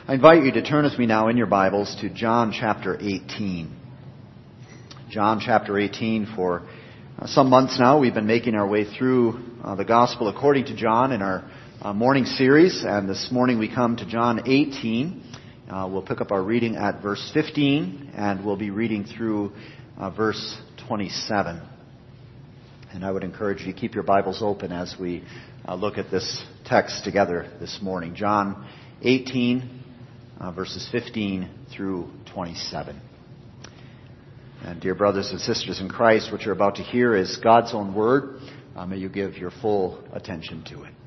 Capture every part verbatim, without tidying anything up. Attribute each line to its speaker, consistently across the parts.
Speaker 1: I invite you to turn with me now in your Bibles to John chapter eighteen. John chapter eighteen. For uh, some months now we've been making our way through uh, the Gospel according to John in our uh, morning series, and this morning we come to John eighteen. Uh, we'll pick up our reading at verse fifteen, and we'll be reading through uh, verse twenty-seven. And I would encourage you to keep your Bibles open as we uh, look at this text together this morning. John eighteen. Uh, verses fifteen through twenty-seven. And dear brothers and sisters in Christ, what you're about to hear is God's own word. Uh, may you give your full attention to it.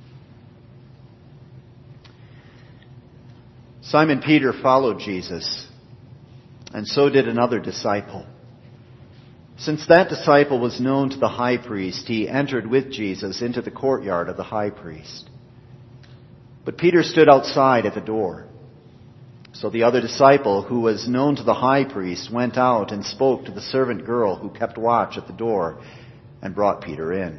Speaker 1: Simon Peter followed Jesus, and so did another disciple. Since that disciple was known to the high priest, he entered with Jesus into the courtyard of the high priest. But Peter stood outside at the door. So the other disciple, who was known to the high priest, went out and spoke to the servant girl who kept watch at the door and brought Peter in.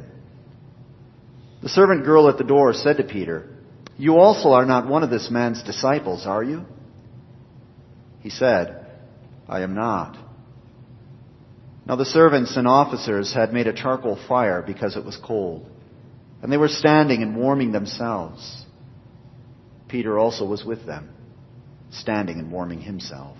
Speaker 1: The servant girl at the door said to Peter, "You also are not one of this man's disciples, are you?" He said, "I am not." Now the servants and officers had made a charcoal fire because it was cold, and they were standing and warming themselves. Peter also was with them, standing and warming himself.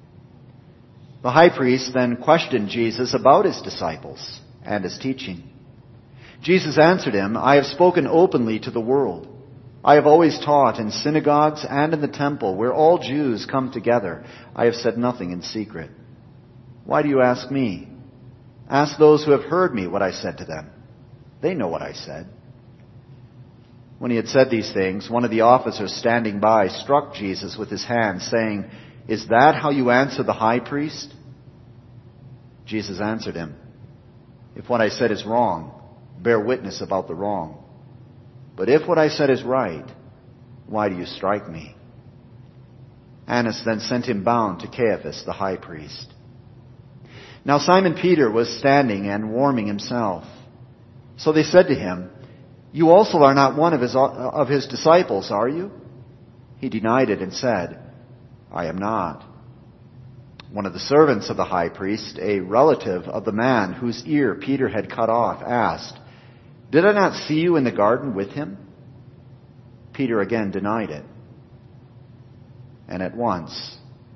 Speaker 1: The high priest then questioned Jesus about his disciples and his teaching. Jesus answered him, "I have spoken openly to the world. I have always taught in synagogues and in the temple where all Jews come together. I have said nothing in secret. Why do you ask me? Ask those who have heard me what I said to them. They know what I said." When he had said these things, one of the officers standing by struck Jesus with his hand, saying, "Is that how you answer the high priest?" Jesus answered him, "If what I said is wrong, bear witness about the wrong. But if what I said is right, why do you strike me?" Annas then sent him bound to Caiaphas, the high priest. Now Simon Peter was standing and warming himself. So they said to him, "You also are not one of his, of his disciples, are you?" He denied it and said, "I am not." One of the servants of the high priest, a relative of the man whose ear Peter had cut off, asked, "Did I not see you in the garden with him?" Peter again denied it. And at once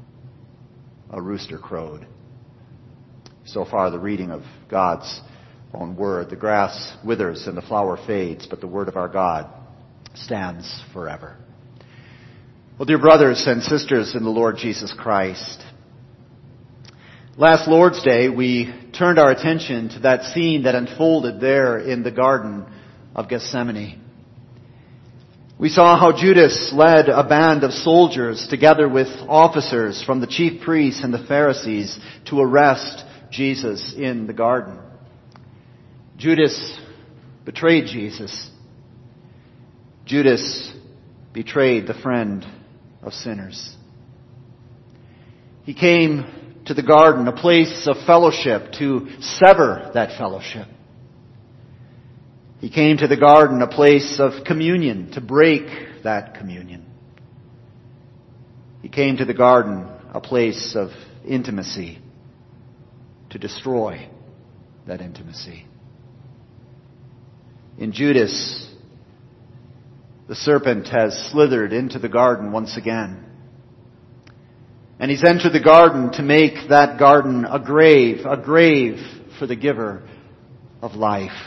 Speaker 1: a rooster crowed. So far the reading of God's own word. The grass withers and the flower fades, but the word of our God stands forever. Well, dear brothers and sisters in the Lord Jesus Christ, last Lord's Day we turned our attention to that scene that unfolded there in the Garden of Gethsemane. We saw how Judas led a band of soldiers together with officers from the chief priests and the Pharisees to arrest Jesus in the garden. Judas betrayed Jesus. Judas betrayed the friend of sinners. He came to the garden, a place of fellowship, to sever that fellowship. He came to the garden, a place of communion, to break that communion. He came to the garden, a place of intimacy, to destroy that intimacy. In Judas, the serpent has slithered into the garden once again. And he's entered the garden to make that garden a grave, a grave for the giver of life.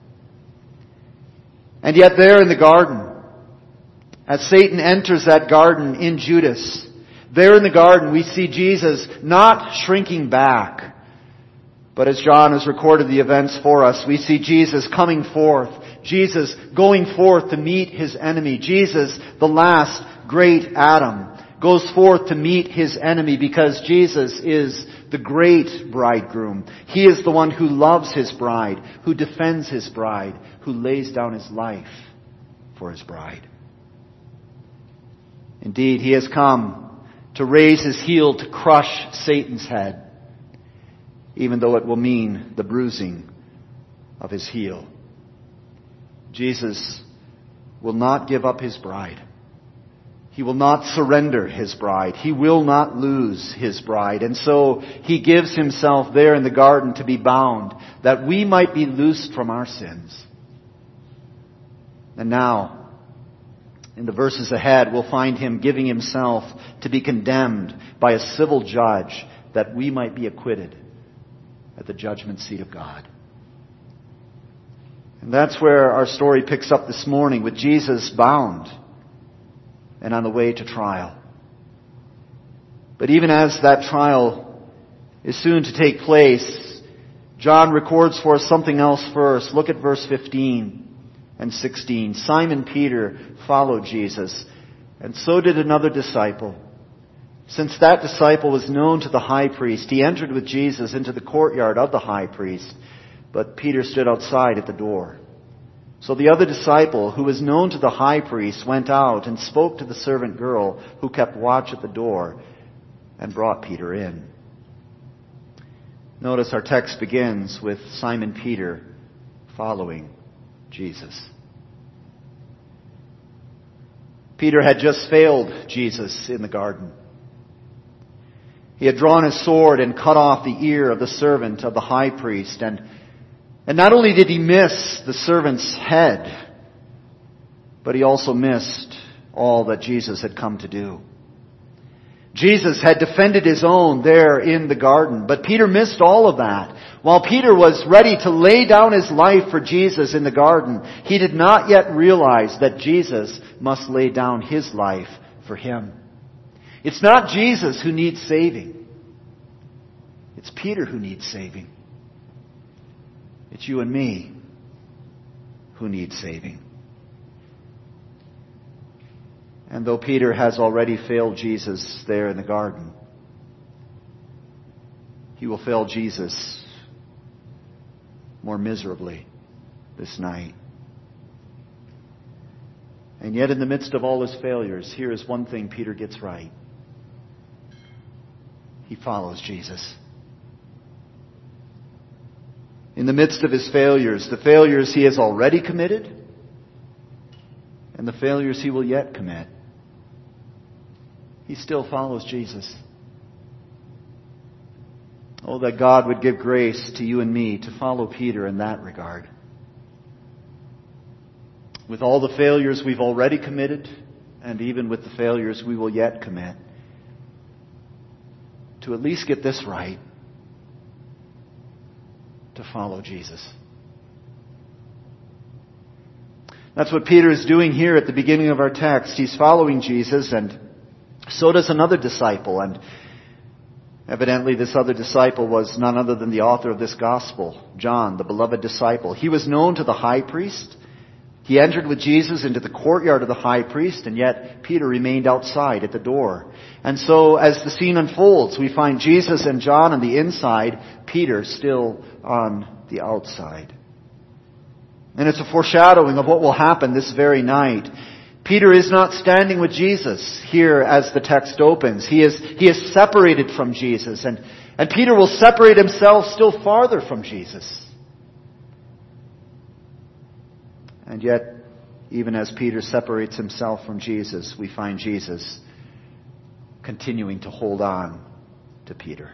Speaker 1: And yet there in the garden, as Satan enters that garden in Judas, there in the garden we see Jesus not shrinking back, but as John has recorded the events for us, we see Jesus coming forth. Jesus going forth to meet his enemy. Jesus, the last great Adam, goes forth to meet his enemy because Jesus is the great bridegroom. He is the one who loves his bride, who defends his bride, who lays down his life for his bride. Indeed, he has come to raise his heel to crush Satan's head, even though it will mean the bruising of his heel. Jesus will not give up his bride. He will not surrender his bride. He will not lose his bride. And so he gives himself there in the garden to be bound, that we might be loosed from our sins. And now, in the verses ahead, we'll find him giving himself to be condemned by a civil judge, that we might be acquitted at the judgment seat of God. And that's where our story picks up this morning, with Jesus bound and on the way to trial. But even as that trial is soon to take place, John records for us something else first. Look at verse fifteen and sixteen. Simon Peter followed Jesus, and so did another disciple. Since that disciple was known to the high priest, he entered with Jesus into the courtyard of the high priest, but Peter stood outside at the door. So the other disciple, who was known to the high priest, went out and spoke to the servant girl who kept watch at the door, and brought Peter in. Notice our text begins with Simon Peter following Jesus. Peter had just failed Jesus in the garden. He had drawn his sword and cut off the ear of the servant of the high priest, and And not only did he miss the servant's head, but he also missed all that Jesus had come to do. Jesus had defended his own there in the garden, but Peter missed all of that. While Peter was ready to lay down his life for Jesus in the garden, he did not yet realize that Jesus must lay down his life for him. It's not Jesus who needs saving. It's Peter who needs saving. It's you and me who need saving. And though Peter has already failed Jesus there in the garden, he will fail Jesus more miserably this night. And yet in the midst of all his failures, here is one thing Peter gets right. He follows Jesus. In the midst of his failures, the failures he has already committed, and the failures he will yet commit, he still follows Jesus. Oh, that God would give grace to you and me to follow Peter in that regard. With all the failures we've already committed, and even with the failures we will yet commit, to at least get this right: to follow Jesus. That's what Peter is doing here at the beginning of our text. He's following Jesus, and so does another disciple. And evidently this other disciple was none other than the author of this gospel, John, the beloved disciple. He was known to the high priest. He entered with Jesus into the courtyard of the high priest, and yet Peter remained outside at the door. And so as the scene unfolds, we find Jesus and John on the inside, Peter still on the outside. And it's a foreshadowing of what will happen this very night. Peter is not standing with Jesus here as the text opens. He is, he is separated from Jesus, and, and Peter will separate himself still farther from Jesus. And yet, even as Peter separates himself from Jesus, we find Jesus continuing to hold on to Peter.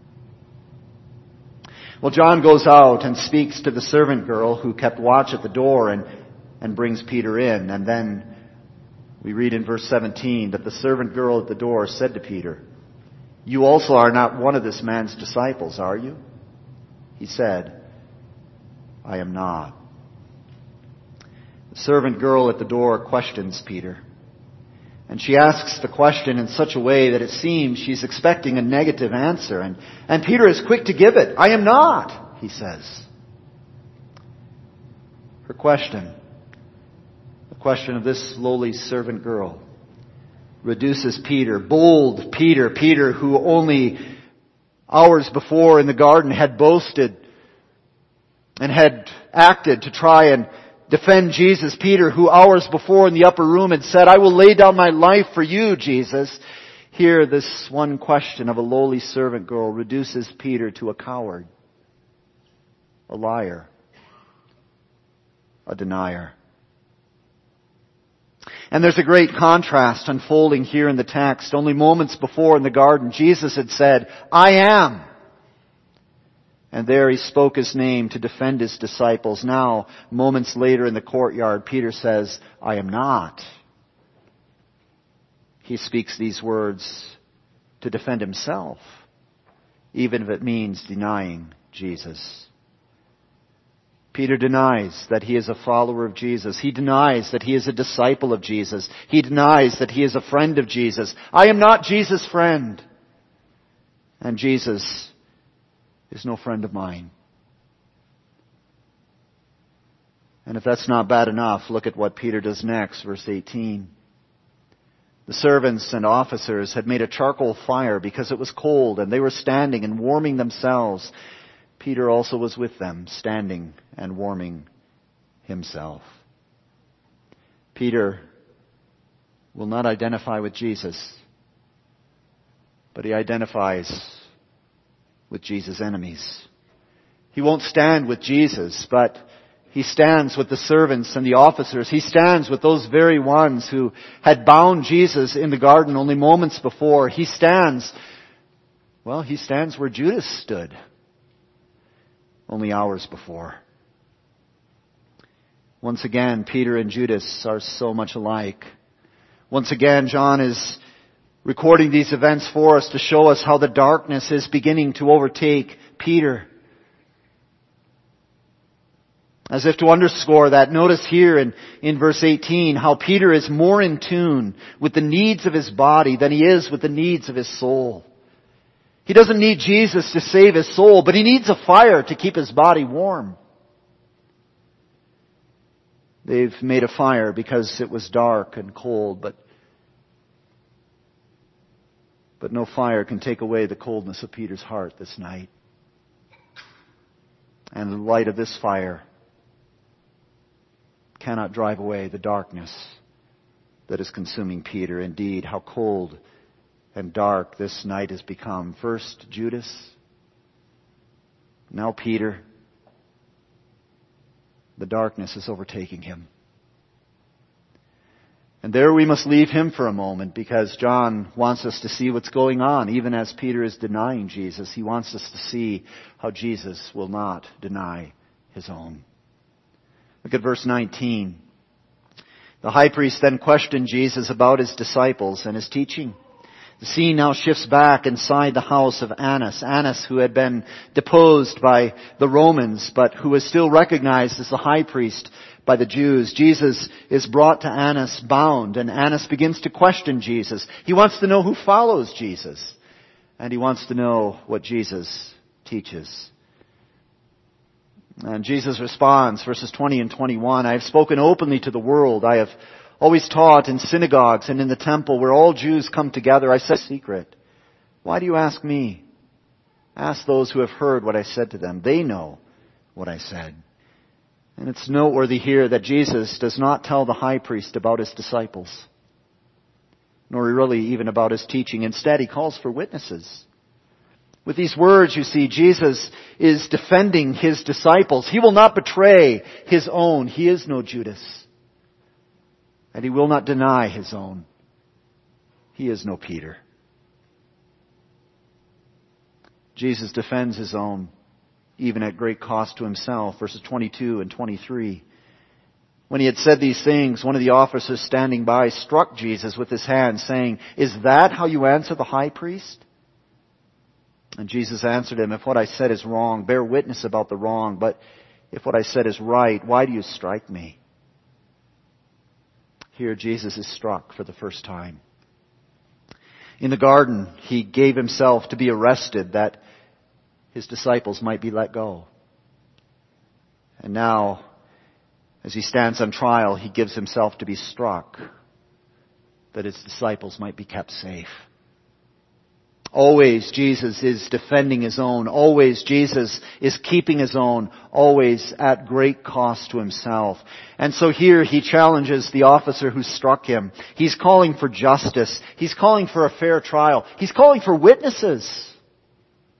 Speaker 1: Well, John goes out and speaks to the servant girl who kept watch at the door, and, and brings Peter in. And then we read in verse seventeen that the servant girl at the door said to Peter, "You also are not one of this man's disciples, are you?" He said, "I am not." The servant girl at the door questions Peter. And she asks the question in such a way that it seems she's expecting a negative answer. And, and Peter is quick to give it. "I am not," he says. Her question, the question of this lowly servant girl, reduces Peter, bold Peter, Peter who only hours before in the garden had boasted and had acted to try and defend Jesus. Peter, who hours before in the upper room had said, "I will lay down my life for you, Jesus." Here, this one question of a lowly servant girl reduces Peter to a coward, a liar, a denier. And there's a great contrast unfolding here in the text. Only moments before in the garden, Jesus had said, I am. And there he spoke his name to defend his disciples. Now, moments later in the courtyard, Peter says, I am not. He speaks these words to defend himself, even if it means denying Jesus. Peter denies that he is a follower of Jesus. He denies that he is a disciple of Jesus. He denies that he is a friend of Jesus. I am not Jesus' friend. And Jesus is no friend of mine. And if that's not bad enough, look at what Peter does next, verse eighteen. The servants and officers had made a charcoal fire because it was cold, and they were standing and warming themselves. Peter also was with them, standing and warming himself. Peter will not identify with Jesus, but he identifies with Jesus' enemies. He won't stand with Jesus, but he stands with the servants and the officers. He stands with those very ones who had bound Jesus in the garden only moments before. He stands, well, he stands where Judas stood only hours before. Once again, Peter and Judas are so much alike. Once again, John is recording these events for us to show us how the darkness is beginning to overtake Peter. As if to underscore that, notice here in, in verse eighteen how Peter is more in tune with the needs of his body than he is with the needs of his soul. He doesn't need Jesus to save his soul, but he needs a fire to keep his body warm. They've made a fire because it was dark and cold, but but no fire can take away the coldness of Peter's heart this night. And the light of this fire cannot drive away the darkness that is consuming Peter. Indeed, how cold and dark this night has become. First Judas, now Peter. The darkness is overtaking him. And there we must leave him for a moment, because John wants us to see what's going on. Even as Peter is denying Jesus, he wants us to see how Jesus will not deny his own. Look at verse nineteen. The high priest then questioned Jesus about his disciples and his teaching. The scene now shifts back inside the house of Annas. Annas, who had been deposed by the Romans, but who was still recognized as the high priest by the Jews. Jesus is brought to Annas bound, and Annas begins to question Jesus. He wants to know who follows Jesus, and he wants to know what Jesus teaches. And Jesus responds, verses twenty and twenty-one, I have spoken openly to the world. I have always taught in synagogues and in the temple where all Jews come together. I said secret. Why do you ask me? Ask those who have heard what I said to them. They know what I said. And it's noteworthy here that Jesus does not tell the high priest about his disciples, nor really even about his teaching. Instead, he calls for witnesses. With these words, you see, Jesus is defending his disciples. He will not betray his own. He is no Judas. And he will not deny his own. He is no Peter. Jesus defends his own, even at great cost to himself. Verses twenty-two and twenty-three. When he had said these things, one of the officers standing by struck Jesus with his hand, saying, Is that how you answer the high priest? And Jesus answered him, If what I said is wrong, bear witness about the wrong. But if what I said is right, why do you strike me? Here Jesus is struck for the first time. In the garden, he gave himself to be arrested that his disciples might be let go. And now, as he stands on trial, he gives himself to be struck that his disciples might be kept safe. Always Jesus is defending his own. Always Jesus is keeping his own. Always at great cost to himself. And so here he challenges the officer who struck him. He's calling for justice. He's calling for a fair trial. He's calling for witnesses.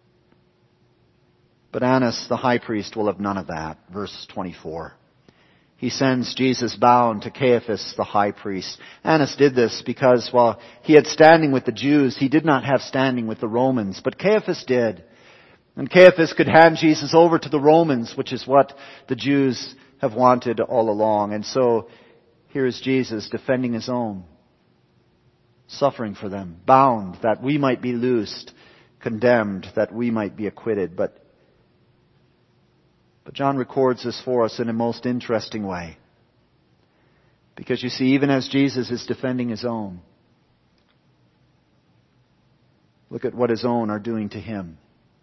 Speaker 1: But Annas, the high priest, will have none of that. Verse twenty-four. he sends Jesus bound to Caiaphas, the high priest. Annas did this because while he had standing with the Jews, he did not have standing with the Romans. But Caiaphas did. And Caiaphas could hand Jesus over to the Romans, which is what the Jews have wanted all along. And so here is Jesus defending his own, suffering for them, bound that we might be loosed, condemned that we might be acquitted. But But John records this for us in a most interesting way. Because you see, even as Jesus is defending his own, look at what his own are doing to him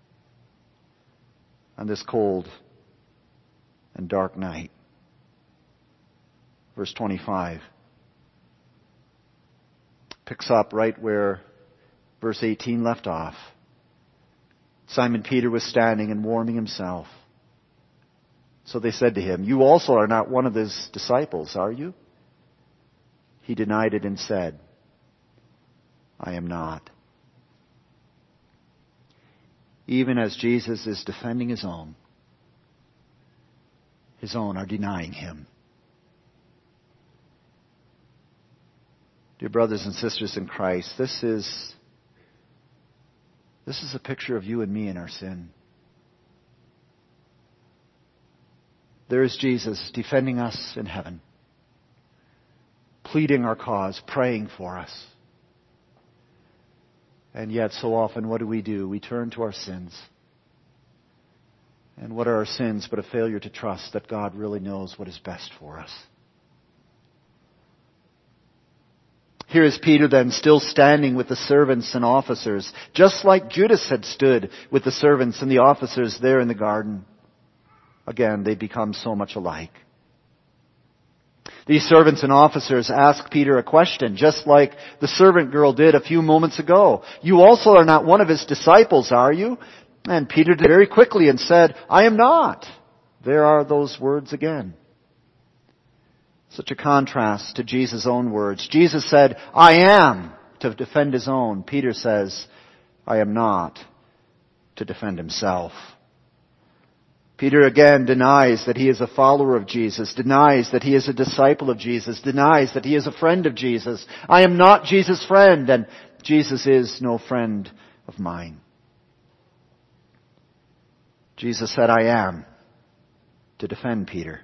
Speaker 1: on this cold and dark night. Verse twenty-five picks up right where verse eighteen left off. Simon Peter was standing and warming himself. So they said to him, "You also are not one of his disciples, are you?" He denied it and said, "I am not." Even as Jesus is defending his own, his own are denying him. Dear brothers and sisters in Christ, this is, this is a picture of you and me in our sin. There is Jesus defending us in heaven, pleading our cause, praying for us. And yet so often what do we do? We turn to our sins. And what are our sins but a failure to trust that God really knows what is best for us? Here is Peter then still standing with the servants and officers, just like Judas had stood with the servants and the officers there in the garden. Again, they become so much alike. These servants and officers ask Peter a question, just like the servant girl did a few moments ago. "You also are not one of his disciples, are you?" And Peter did very quickly and said, "I am not." There are those words again. Such a contrast to Jesus' own words. Jesus said, "I am," to defend his own. Peter says, "I am not," to defend himself. Peter again denies that he is a follower of Jesus, denies that he is a disciple of Jesus, denies that he is a friend of Jesus. "I am not Jesus' friend, and Jesus is no friend of mine." Jesus said, "I am," to defend Peter.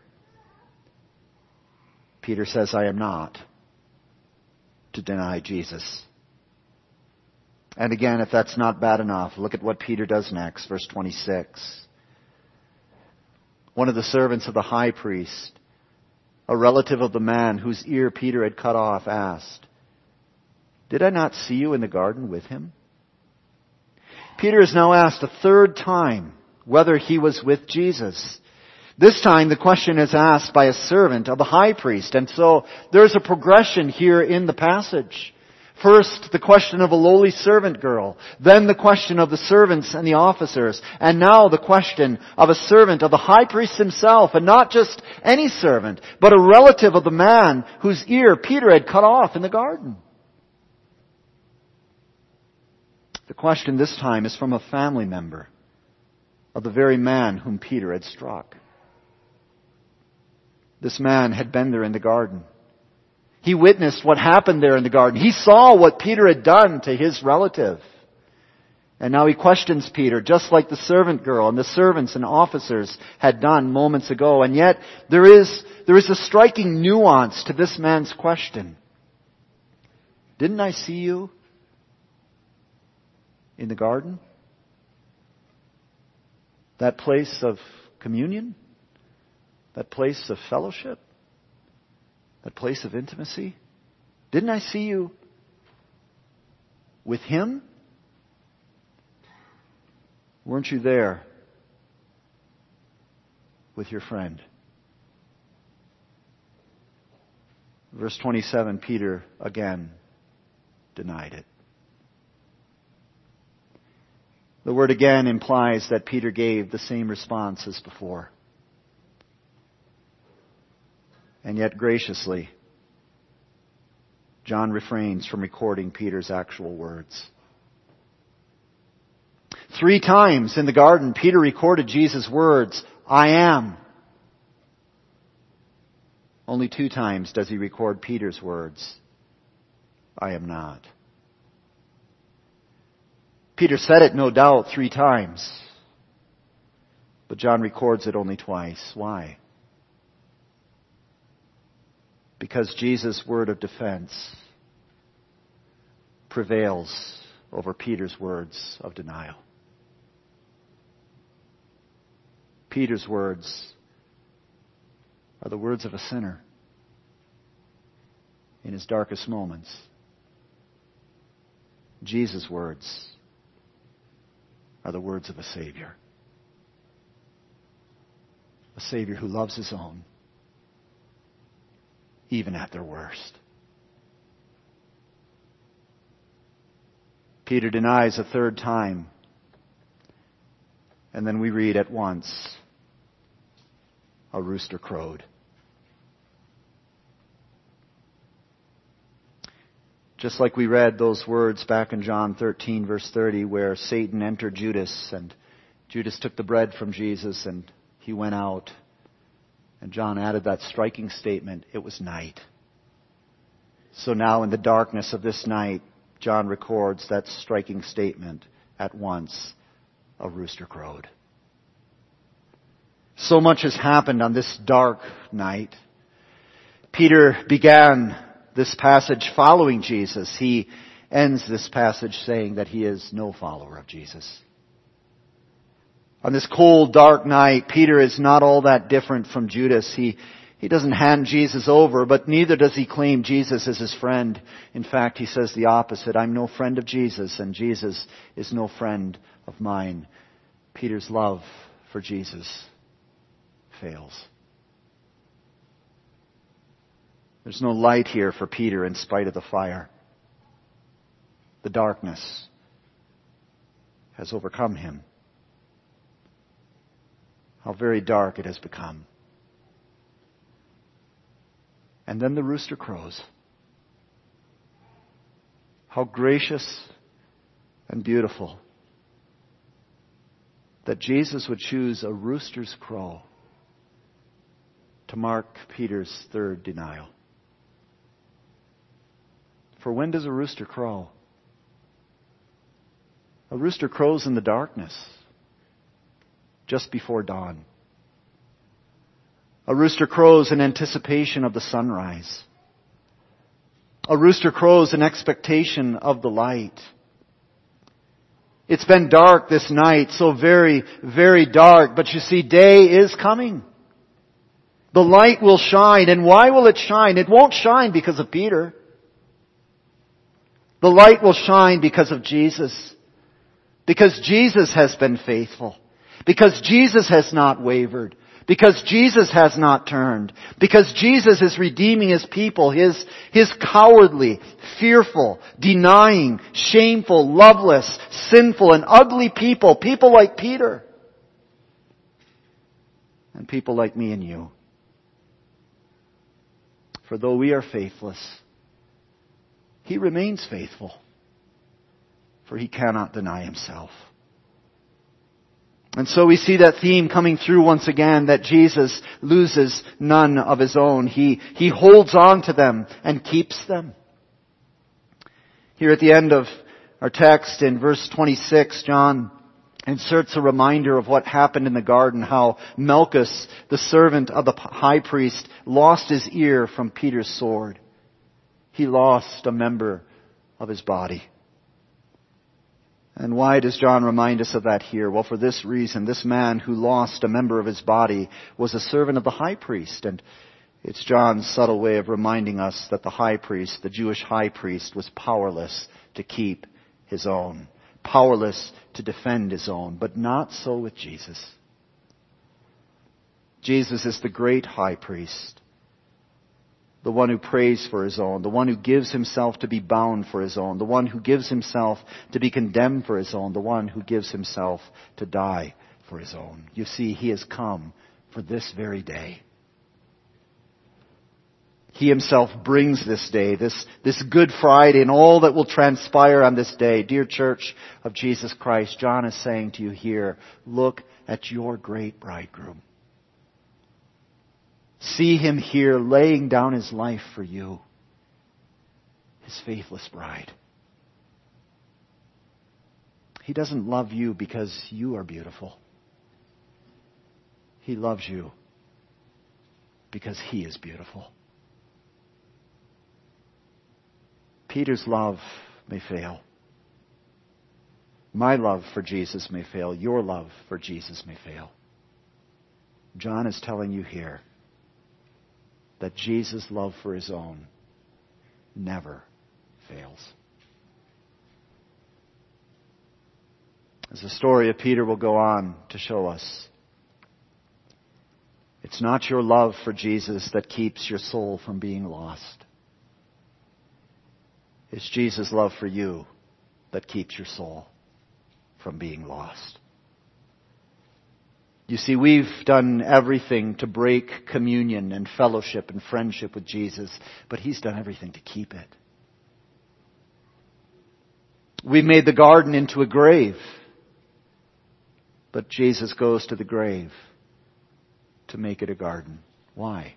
Speaker 1: Peter says, "I am not," to deny Jesus. And again, if that's not bad enough, look at what Peter does next, verse twenty-six. One of the servants of the high priest, a relative of the man whose ear Peter had cut off, asked, "Did I not see you in the garden with him?" Peter is now asked a third time whether he was with Jesus. This time the question is asked by a servant of the high priest. And so there's a progression here in the passage. First, the question of a lowly servant girl. Then the question of the servants and the officers. And now the question of a servant of the high priest himself. And not just any servant, but a relative of the man whose ear Peter had cut off in the garden. The question this time is from a family member of the very man whom Peter had struck. This man had been there in the garden. He witnessed what happened there in the garden. He saw what Peter had done to his relative. And now he questions Peter, just like the servant girl and the servants and officers had done moments ago. And yet there is, there is a striking nuance to this man's question. "Didn't I see you in the garden? That place of communion? That place of fellowship? That place of intimacy? Didn't I see you with him? Weren't you there with your friend?" Verse twenty-seven, Peter again denied it. The word again implies that Peter gave the same response as before. And yet graciously, John refrains from recording Peter's actual words. Three times in the garden, Peter recorded Jesus' words, "I am." Only two times does he record Peter's words, I am not. Peter said it, no doubt, three times. But John records it only twice. Why? Because Jesus' word of defense prevails over Peter's words of denial. Peter's words are the words of a sinner in his darkest moments. Jesus' words are the words of a Savior. A Savior who loves his own, even at their worst. Peter denies a third time. And then we read at once, a rooster crowed. Just like we read those words back in John thirteen, verse thirty, where Satan entered Judas, and Judas took the bread from Jesus, and he went out. And John added that striking statement, it was night. So now in the darkness of this night, John records that striking statement, at once, a rooster crowed. So much has happened on this dark night. Peter began this passage following Jesus. He ends this passage saying that he is no follower of Jesus. On this cold, dark night, Peter is not all that different from Judas. He, he doesn't hand Jesus over, but neither does he claim Jesus as his friend. In fact, he says the opposite. I'm no friend of Jesus, and Jesus is no friend of mine. Peter's love for Jesus fails. There's no light here for Peter in spite of the fire. The darkness has overcome him. How very dark it has become. And then the rooster crows. How gracious and beautiful that Jesus would choose a rooster's crow to mark Peter's third denial. For when does a rooster crow? A rooster crows in the darkness, just before dawn. A rooster crows in anticipation of the sunrise. A rooster crows in expectation of the light. It's been dark this night, so very, very dark. But you see, day is coming. The light will shine. And why will it shine? It won't shine because of Peter. The light will shine because of Jesus. Because Jesus has been faithful. Because Jesus has not wavered. Because Jesus has not turned. Because Jesus is redeeming His people, His, His cowardly, fearful, denying, shameful, loveless, sinful, and ugly people. People like Peter. And people like me and you. For though we are faithless, He remains faithful. For He cannot deny Himself. And so we see that theme coming through once again, that Jesus loses none of His own. He, He holds on to them and keeps them. Here at the end of our text in verse twenty-six, John inserts a reminder of what happened in the garden, how Malchus, the servant of the high priest, lost his ear from Peter's sword. He lost a member of his body. And why does John remind us of that here? Well, for this reason, this man who lost a member of his body was a servant of the high priest. And it's John's subtle way of reminding us that the high priest, the Jewish high priest, was powerless to keep his own. Powerless to defend his own. But not so with Jesus. Jesus is the great high priest. The one who prays for His own. The one who gives Himself to be bound for His own. The one who gives Himself to be condemned for His own. The one who gives Himself to die for His own. You see, He has come for this very day. He Himself brings this day, this, this Good Friday, and all that will transpire on this day. Dear Church of Jesus Christ, John is saying to you here, look at your great bridegroom. See him here laying down his life for you, his faithless bride. He doesn't love you because you are beautiful. He loves you because he is beautiful. Peter's love may fail. My love for Jesus may fail. Your love for Jesus may fail. John is telling you here that Jesus' love for his own never fails. As the story of Peter will go on to show us, it's not your love for Jesus that keeps your soul from being lost. It's Jesus' love for you that keeps your soul from being lost. You see, we've done everything to break communion and fellowship and friendship with Jesus, but he's done everything to keep it. We've made the garden into a grave, but Jesus goes to the grave to make it a garden. Why?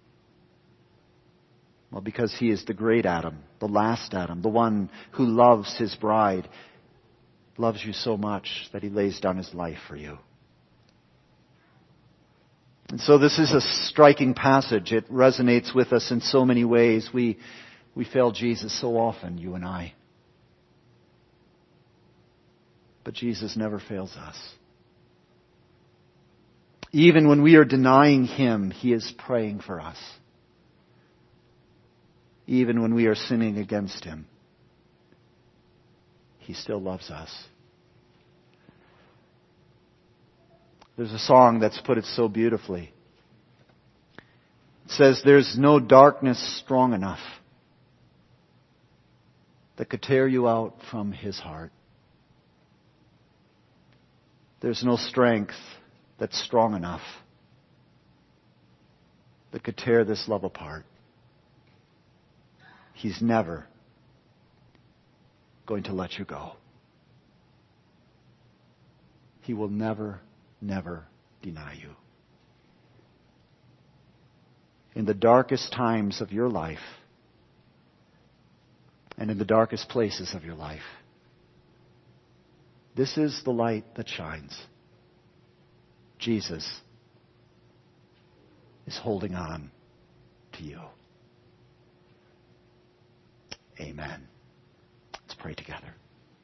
Speaker 1: Well, because he is the great Adam, the last Adam, the one who loves his bride, loves you so much that he lays down his life for you. And so this is a striking passage. It resonates with us in so many ways. We, we fail Jesus so often, you and I. But Jesus never fails us. Even when we are denying him, he is praying for us. Even when we are sinning against him, he still loves us. There's a song that's put it so beautifully. It says, there's no darkness strong enough that could tear you out from his heart. There's no strength that's strong enough that could tear this love apart. He's never going to let you go. He will never, never deny you. In the darkest times of your life, and in the darkest places of your life, this is the light that shines. Jesus is holding on to you. Amen. Let's pray together.